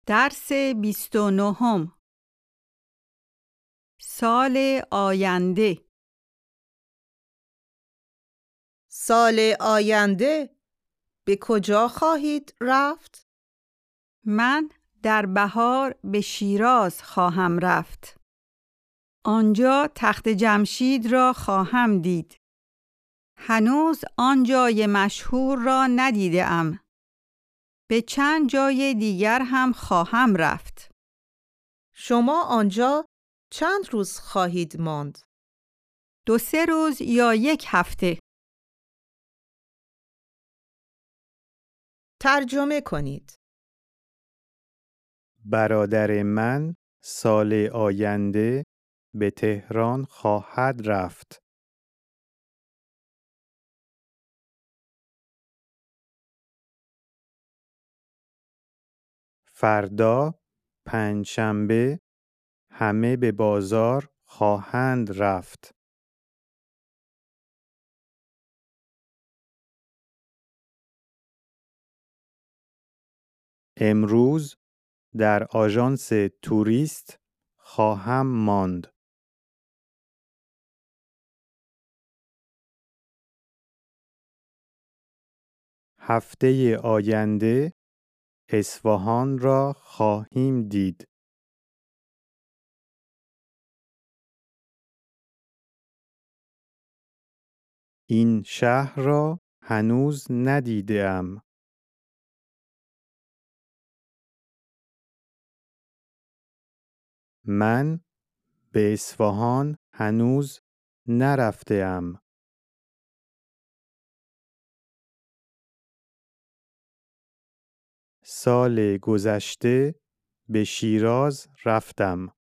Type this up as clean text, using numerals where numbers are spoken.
درس 29. سال آینده. سال آینده به کجا خواهید رفت؟ من در بهار به شیراز خواهم رفت. آنجا تخت جمشید را خواهم دید. هنوز آن جای مشهور را ندیده ام. به چند جای دیگر هم خواهم رفت. شما آنجا چند روز خواهید ماند؟ 2-3 روز یا 1 هفته. ترجمه کنید. برادر من سال آینده به تهران خواهد رفت. فردا پنجشنبه همه به بازار خواهند رفت. امروز در آژانس توریست خواهم ماند. هفته آینده اصفهان را خواهیم دید. این شهر را هنوز ندیده‌ام. من به اصفهان هنوز نرفته‌ام. سال گذشته به شیراز رفتم.